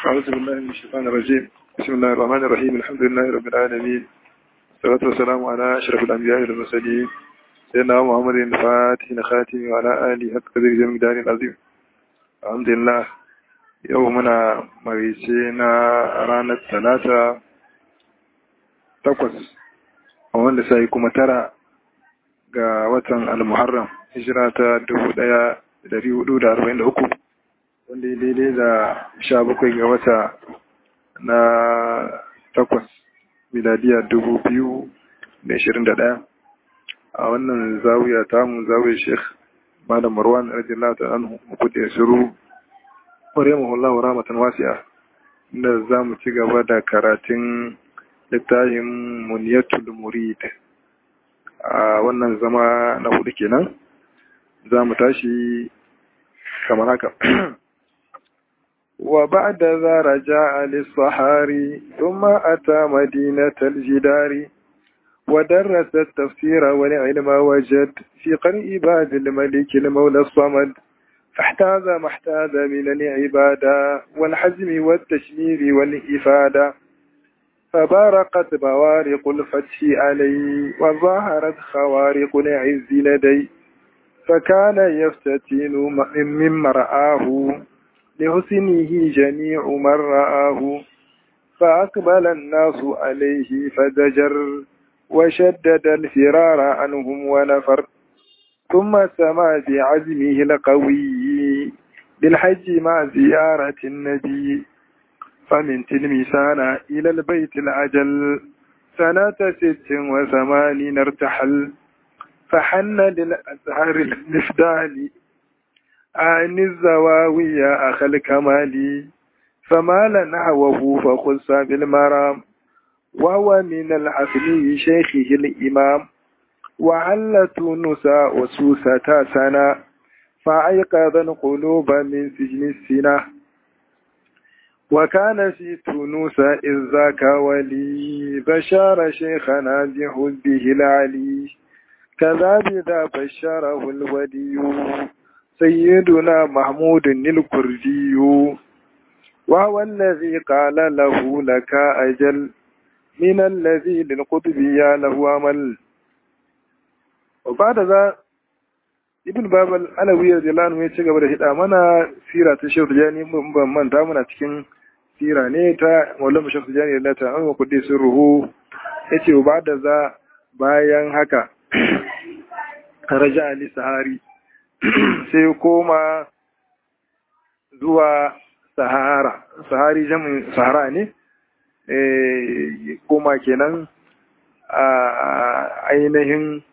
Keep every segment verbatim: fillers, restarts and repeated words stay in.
أعوذ بالله من الشيطان الرجيم. بسم الله الرحمن الرحيم. الحمد لله رب العالمين، والصلاة والسلام على أشرف الأنبياء والمرسلين سيدنا محمد الفاتح الخاتم وعلى آله حق قدر المقدار العظيم. الحمد لله. يومنا مريسينا رانا الثلاثة تقص wanda sai kuma tara ga watan al-Muharram hijira ta dubu ɗaya da ɗari hudu da arba'in da uku, wanda ya daidai da sha bakwai ga wata na takwas miladiya dubu biyu da ashirin da ɗaya a wannan zawiya tamu zawiyar Sheikh Malam Marwan radiyallahu ta'ala anhu kudi shiru rahimahullahu rahmatan wasi'a, inda zamu ci gaba da karatun littafin Muniyatul Murid. A wannan zama na hudu kenan zamu tashi kamar haka. وبعد ذا رجع للصحاري ثم أتى مدينة الجدار ودرس التفسير والعلم وجد في قرء باد الملك المولى الصمد، فاحتاز ما احتاز من العبادة والحزم والتشمير والإفادة، فبارقت بوارق الفتح عليه وظهرت خوارق العز لدي، فكان يفتتن من مرآه لحسنه جميع من رآه، فأقبل الناس عليه فزجر وشدد الفرار عنهم ونفر، ثم سما بعزمه القوي بالحج مع زيارة النبي، فمن تلمسان إلى البيت العجل سنة ست وثمانين ارتحل، فحن للأزهار الإفدال عن الزواوية أخ الكمال، فمال نحوه فخص بالمرام، وهو من العقل شيخه الإمام، وعلت نساء وسوسة سنة فأيقظ القلوب من سجن السنة، وكان في تونس إذ ذاك ولي بشار شيخنا بحبه العلي، كذا بذا بشره الودي سيدنا محمود الكردي، وهو الذي قال له لك أجل من الذي للقطب يا له عمل. وبعد ذا ابن باب العلوي رضي الله عنه ya ci gaba da hida mana sira ta Sheikh Tijani. mun ban manta muna cikin sira ne ta Maulana Sheikh Tijani radiyallahu ta'ala anhu kudi sirruhu. yace ba da za bayan haka raja ali sahari sai koma zuwa sahara. Sahari jami'in sahara ne, eh koma kenan a ainihin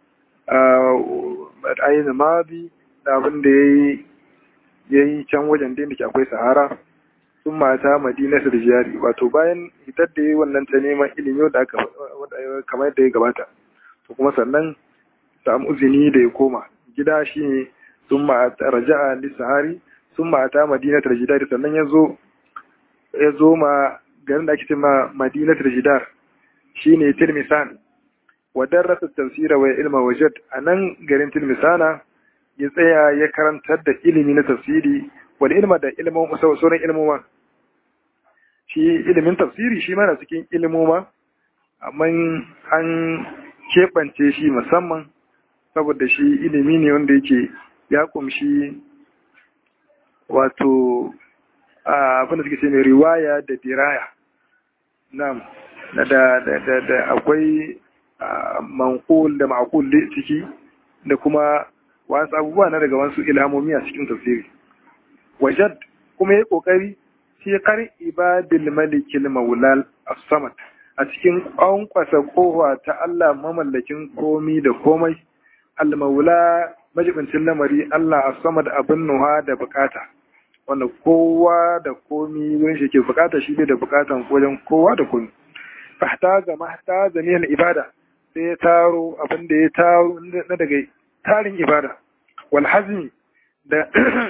ainihin mabi da abin da ya yi can wajen da ke akwai sahara. Sun mata madina da jari, wato bayan hitar da yi wannan ta neman ilimi da aka kamar yadda ya gabata, to kuma sannan samu uzini da ya koma gida shi ne sun ma'ata raja'a lissahari sun ma'ata madinatar jidar, sannan ya zo ya zo ma garin da ake ce ma madinatar jidar shi ne tilmisan, wadar rasa tafsira wa ilma wajad. a nan garin tilmisana ya tsaya ya karantar da ilimi na tafsiri wani ilma da ilimin sauran ilmoma. shi ilimin tafsiri shi mana cikin ilmoma, amma an keɓance shi musamman saboda shi ilimi ne wanda yake ya kumshi wato abin da suke ce mai riwaya da diraya. Na'am, da da da akwai manqul da ma'qul ciki, da kuma wasu abubuwa na daga wasu ilhamomi a cikin tafsiri. Wajad kuma yayi kokari shi kar ibadil malikil maulal as-samad a cikin kwankwasa kowa ta Allah mamallakin komi da komai, al-maula majibincin lamari, Allah as-samad abin nuha da bukata, wanda kowa da komi wurin shi ke bukata, shi bai da bukatan wajen kowa da komi. Fahtaza mahtaza ne al-ibada, sai ya taro abin da ya taro na daga tarin ibada, wal hazmi da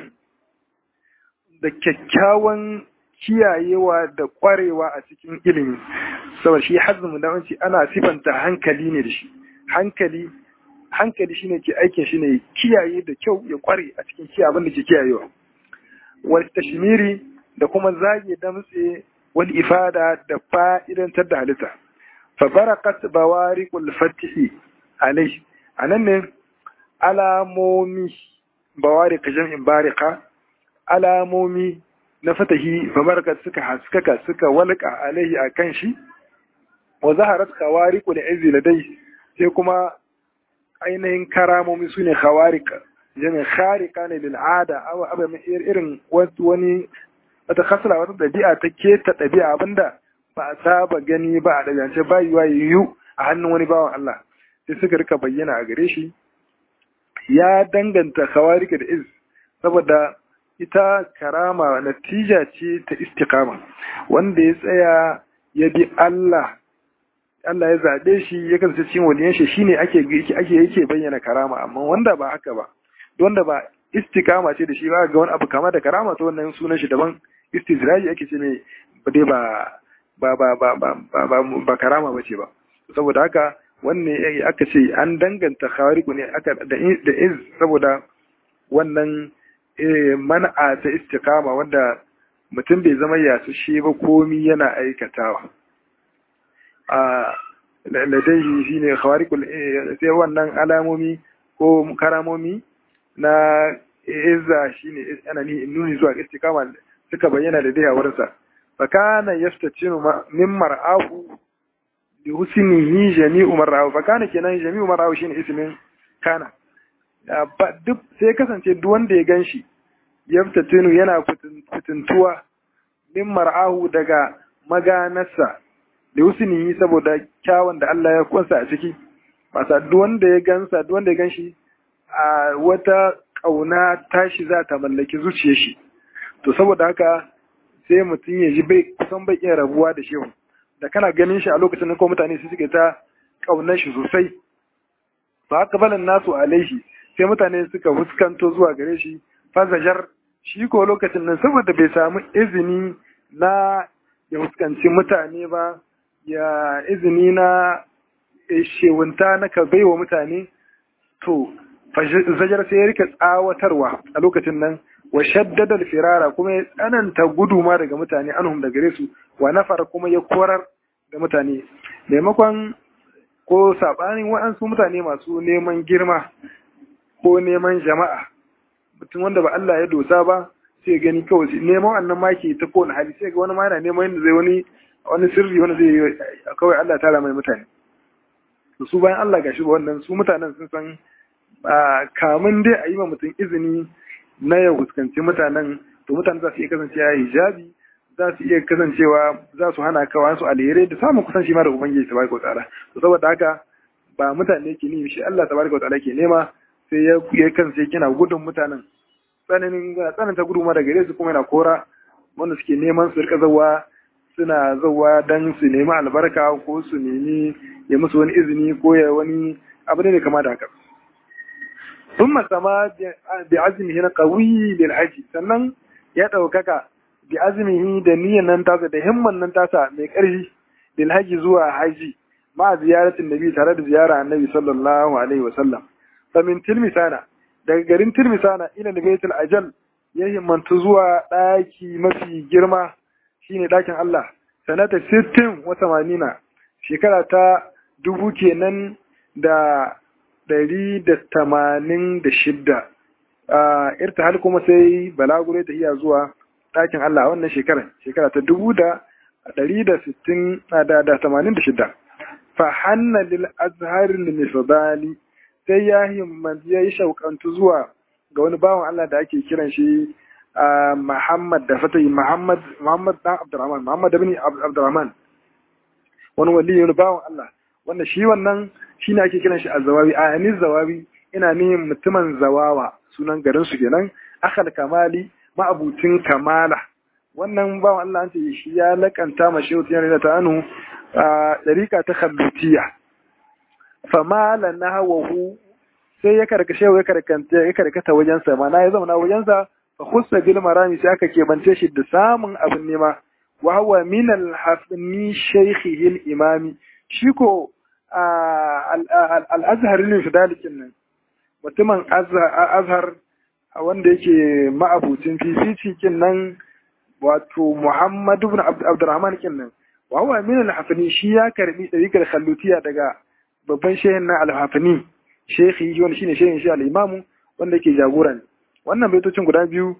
da kyakkyawan kiyayewa da kwarewa a cikin ilimi. Saboda shi hazmu da wanci ana sifanta hankali ne da shi. Hankali hankali shine ke aikin shi ne kiyaye da kyau, ya kware a cikin kiyaye abin da ke kiyayewa. Wal tashmiri da kuma zage damtse wal ifada da fa'idantar da halitta fa barakat bawariqul fatihi alai anan ne alamomi bawariq jam'in bariqa alamomi na fatahi fa barakat suka haskaka suka walqa alaihi akan shi wa zaharat khawariqul izzi ladai sai kuma ainihin karamomi sune khawariq jami'in khariqa ne lil ada aw abu irin wani wata kasala wata dabi'a ta keta dabi'a abinda ba a saba gani ba a ɗabi'ance ba yiwa yiwu a hannun wani bawan Allah sai suka rika bayyana a gare shi ya danganta khawarika da iz saboda ita karama natija ce ta istiqama wanda ya tsaya ya bi Allah Allah ya zabe shi ya kasance cikin waliyan shi shine ake ake yake bayyana karama amma wanda ba haka ba wanda ba istiqama ce da shi ba ga wani abu kama da karama to wannan sunan shi daban istizraji ake ce mai dai ba ba ba ba ba ba ba karama bace ba saboda haka wannan aka ce an danganta khawariku ne aka da da iz saboda wannan man'a ta istiqama wanda mutum bai zama yasu shi ba komi yana aikatawa a ladai shine khawariku sai wannan alamomi ko karamomi na izza shine ana ni nuni zuwa istiqama suka bayyana da dai a wurinsa fakana yastatinu min mar'ahu bi husnihi jami'u mar'ahu fakana kenan jami'u mar'ahu shine ismin kana duk sai kasance duk wanda ya ganshi yastatinu yana fitintuwa min mar'ahu daga maganarsa da husnihi saboda kyawun da Allah ya kunsa a ciki masa duk wanda ya gansa duk wanda ya ganshi a wata kauna tashi za ta mallaki zuciyar shi to saboda haka sai mutum ya ji bai kusan bai iya rabuwa da shehu da kana ganin shi a lokacin da ko mutane su suke ta kaunar shi sosai fa haka balan nasu alaihi sai mutane suka fuskanto zuwa gare shi fazajar shi ko lokacin nan saboda bai samu izini na ya fuskanci mutane ba ya izini na shewunta na ka baiwa mutane to zajar sai ya rika tsawatarwa a lokacin nan wa shaddada al-firara kuma ya tsananta guduma daga mutane anhum da gare su wa nafar kuma ya korar da mutane maimakon ko sabanin waɗansu mutane masu neman girma ko neman jama'a mutum wanda ba Allah ya dosa ba sai gani kawai neman wannan maki ta kowane hali sai ga wani ma yana neman yadda zai wani wani sirri wani zai kawai Allah tara mai mutane su bayan Allah gashi ba wannan su mutanen sun san kamun dai a yi ma mutum izini na ya fuskanci mutanen to mutane za su iya kasancewa hijabi za su iya kasancewa za su hana kawa su alherai da samun kusanci ma da ubangiji tabaraka wataala to saboda haka ba mutane ke ni shi Allah tabaraka wataala ke nema sai ya ya kasance kina gudun mutanen tsananin tsananta gudu ma daga gare su kuma yana kora wanda suke neman su rika zawa suna zawa dan su nemi albarka ko su nemi ya musu wani izini ko ya wani abu ne kama da haka ثم سما بعزمه قوي للحج sannan ya daukaka bi azmihi da niyyar nan tasa da himman nan tasa mai ƙarfi lil haji zuwa haji ma ziyaratin nabi tare da ziyara annabi sallallahu alaihi wasallam fa min tilmisana daga garin tilmisana ila baitul ajal ya himmantu zuwa daki mafi girma shine dakin Allah sanata sittin wa tamanina shekara ta dubu kenan da Dari da tamanin da shidda irtihal kuma sai balagure ta iya zuwa ɗakin Allah wannan shekarar shekara ta dubu da ɗari da sittin da tamanin da shidda fa hanna lil azharin misdali sai ya himmanci ya yi shauƙantu zuwa ga wani bawan Allah da ake kiran shi Muhammad da fatayi Muhammad Muhammad dan Abdurrahman Muhammad ibn Abdurrahman wani wali wani bawan Allah wanda shi wannan shine ake kiran shi az-zawawi a yanin zawawi ina nihin mutumin zawawa sunan garin su kenan akhal kamali ma'abutin kamala wannan bawan Allah an ce shi ya lakanta ma shehu yana ta anu a dariqa ta khallutiya famala nahwahu sai ya karkashe ya karkanta ya karkata wajen sa mana ya zauna wajen sa fa khussa bil marami sai aka kebance shi da samun abin nema wa huwa min al-hafni shaykhihi al-imami shi ko al-azhar ne fidalikin nan mutumin azhar wanda yake ma'abucin fificikin nan wato Muhammad ibn Abdurrahman kinnan wa huwa min al-Hafani shi ya karbi dariƙar Khallutiya daga babban shehin na al-Hafani shehi wanda shine shehin shi al-Imamu wanda yake jagora ne wannan baitocin guda biyu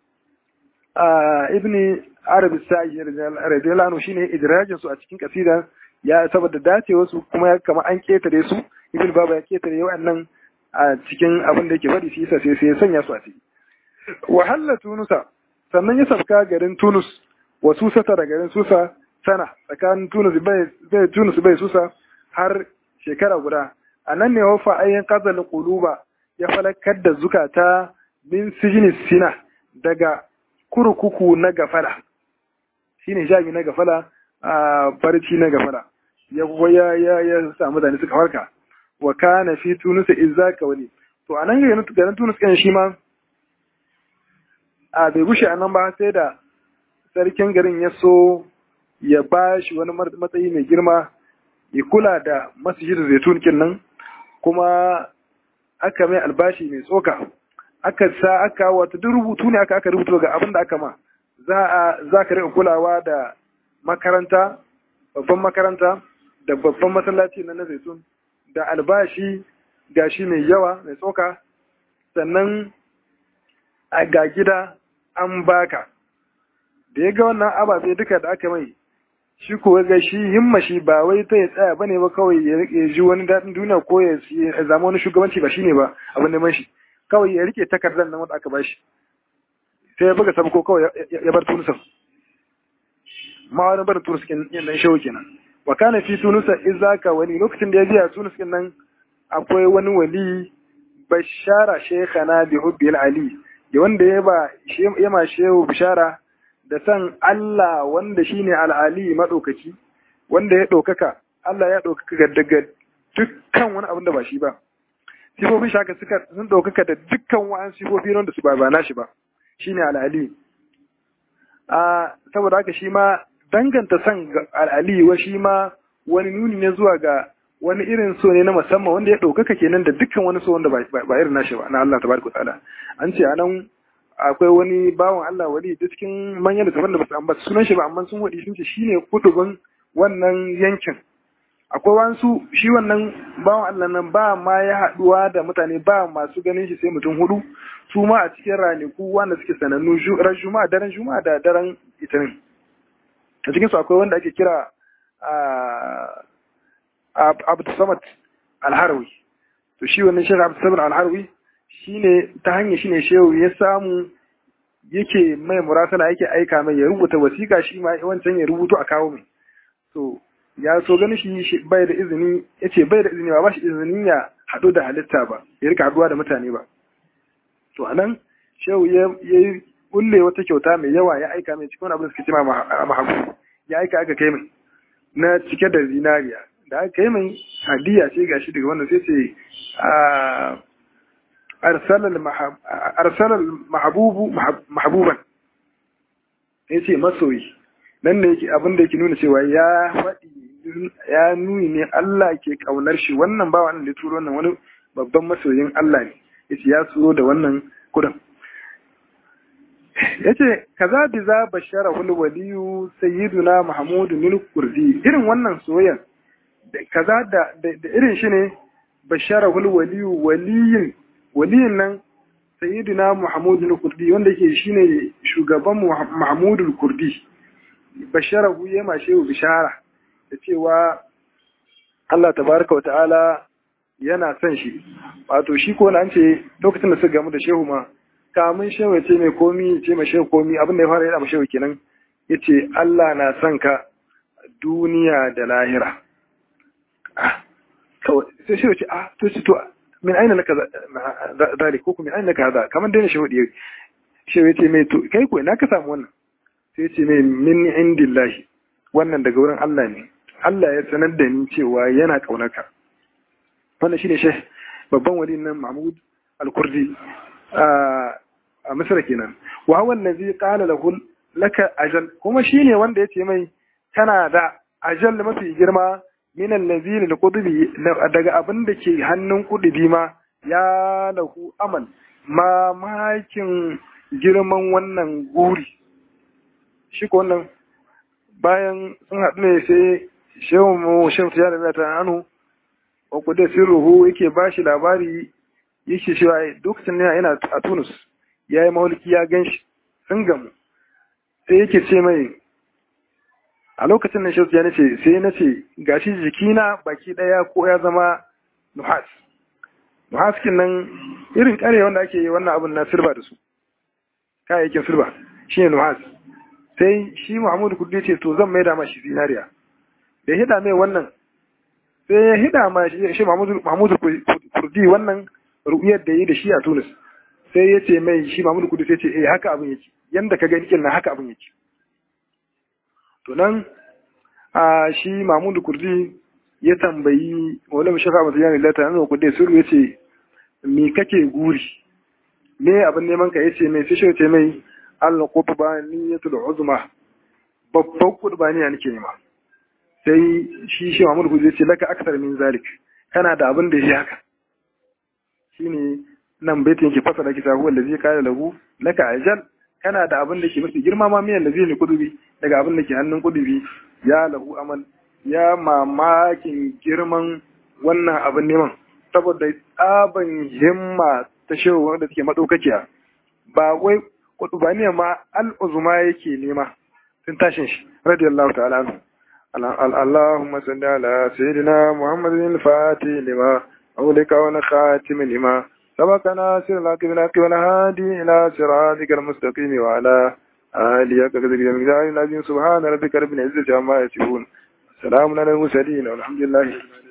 a ibni Arabi Sa'i radiyallahu anhu shine idrajin su a cikin kasida ya saboda dacewa su kuma ya kama an ketare su ibn Baba ya ketare wannan a cikin abin da yake faɗi shi yasa sai sai ya sanya su a ciki wa halla tunusa sannan ya sabka garin Tunus wa Susata da garin Susa sana tsakanin Tunus bai bai Tunus bai Susa har shekara guda anan ne wafa ayyan qazal quluba ya falakar da zukata min sijini sina daga kurkuku na gafala shine jami na gafala a barci na gafala ya ya ya ya samu zane suka farka wa kana fi Tunus izaka wali to anan garin Tunus kan shi ma a bai gushe anan ba sai da sarkin garin ya so ya ba shi wani matsayi mai girma ya kula da masjid zaitun kin nan kuma aka mai albashi mai tsoka aka sa aka wata duk rubutu ne aka aka rubuta ga abin da aka ma za a za ka rika kulawa da makaranta babban makaranta da babban masallaci na na zaitun da albashi gashi mai yawa mai tsoka sannan a ga gida an baka da ya ga wannan ababe duka da aka mai shi ko ga shi himma shi ba wai ta ya tsaya bane ba kawai ya rike ji wani dadin duniya ko ya zama wani shugabanci ba shine ba abin neman shi kawai ya rike takardar nan wanda aka bashi sai ya buga sabko kawai ya bar Tunus ma wani bar Tunus kin nan shawo kenan wa kana fi Tunus izaka wani lokacin da ya biya Tunus kin nan akwai wani wali bashara shaykhana bi hubbil ali ya wanda ya ba ya ma shehu bishara da san Allah wanda shine al-ali madaukaki wanda ya ɗaukaka Allah ya ɗaukaka daga dukkan wani abin da ba shi ba sifofin shaka suka sun ɗaukaka da dukkan wa'an sifofi wanda su ba ba nashi ba shine al-ali a saboda haka shi ma danganta san al-ali wa shi ma wani nuni ne zuwa ga wani irin so ne na musamman wanda ya ɗaukaka kenan da dukkan wani so wanda ba irin nashi ba na Allah tabaraka ta'ala an ce anan akwai wani bawan Allah wali da cikin manyan da tabar da basu ambata sunan shi ba amma sun wadi sun ce shine kutubin wannan yankin akwai wansu shi wannan bawan Allah nan ba ma ya haduwa da mutane ba masu ganin shi sai mutum hudu su ma a cikin ranaku wanda suke sanannu ran juma'a daren juma'a da daren litinin a cikin su akwai wanda ake kira Abdul Samad Al-Harawi to shi wannan shi Abdul Samad Al-Harawi shine ta hanyar shine shehu ya samu yake mai murasala yake aika mai ya rubuta wasiƙa shi ma wancan ya rubuto a kawo mai so ya so gani shi bai da izini yace bai da izini ba ba shi izinin ya hadu da halitta ba ya rika haduwa da mutane ba to anan shehu ya yi kulle wata kyauta mai yawa ya aika mai cikin abin da suke cewa mahabu ya aika aka kai mai na cike da zinariya da aka kai mai hadiya ce gashi daga wannan sai ce a arsala al-mahbubu mahbuban yace masoyi nan ne yake abin da yake nuna cewa ya faɗi ya nuni ne Allah ke kaunar shi wannan ba wannan da ya turo wannan wani babban masoyin Allah ne yace ya tsoro da wannan kudin yace kaza bi za bashara hul waliyu sayyiduna mahmud bin kurdi irin wannan soyayya kaza da da irin shi ne bashara hul waliyu waliyin waliyin nan sayyiduna mahmud bin kurdi wanda yake shine shugaban mahmud al-kurdi basharahu ya mashe bishara da cewa Allah tabaraka wa ta'ala yana son shi wato shi ko an ce lokacin da suka gamu da shehu ma kamun shehu ya ce mai komi ce mai shehu komi abin da ya fara yana mai shehu kenan ya ce Allah na son ka duniya da lahira kawai sai shehu ce ah to ce to min aina naka zalik ko min aina naka hada kamar dai shehu da shehu ya ce mai to kai ko ina ka samu wannan sai ce mai min indillahi wannan daga wurin Allah ne Allah ya sanar da ni cewa yana kaunarka wannan shine shehu babban wali nan Mahmud al-Kurdi a Misra kenan wa huwa allazi qala lahu laka ajal kuma shine wanda yace mai kana da ajal mafi girma min allazi lil qudbi daga abin da ke hannun qudbi ma ya lahu amal ma makin girman wannan guri shi ko wannan bayan sun haɗu ne sai shehu mu shehu ta yana ta anu wa kudai sirruhu yake ba shi labari yake cewa lokacin ne yana a Tunis ya yi mauliki ya gan shi sun gamu sai yake ce mai a lokacin nan shehu ya ce sai na ce gashi jikina baki ɗaya ko ya zama nuhas nuhaskin nan irin kare wanda ake yi wannan abin na sirba da su kayayyakin sirba shi ne nuhas sai shi Muhammadu Kurdi ce to zan maida ma shi zinariya da hida mai wannan sai ya hida ma shi Muhammadu Kurdi wannan ru'iyar da yi da shi a Tunis sai ya ce mai shi Muhammadu Kurdi sai ce eh haka abin yake yanda ka gani kenan haka abin yake to nan a shi Muhammadu Kurdi ya tambayi Maulana Shafa Maziyani Lata nan Kurdi sirru yace me kake guri me abin neman ka yace mai sai shi yace mai al-qutbaniyatul uzma babban qutbaniya nake nema sai shi shi Muhammad Kuzi ce laka akthar min zalik kana da abin da yake haka shine nan baitin yake fasara kisa huwa allazi qala lahu laka ajal kana da abin da ke mafi girma ma miyan allazi ne kudubi daga abin da ke hannun kudubi ya lahu amal ya mamakin girman wannan abin neman saboda tsaban himma ta shehu wanda take madaukakiya ba wai kudubaniya ma al'uzuma yake nema sun tashin shi radiyallahu ta'ala anhu Allahumma salli ala sayyidina Muhammadin al-Fatih lima awlika wa khatim lima sabaka nasir al-haqi bil haqi wa hadi ila siratikal mustaqim wa ala alihi qadri min subhana rabbika rabbil izzati amma yasifun salamun alal mursalin walhamdulillahi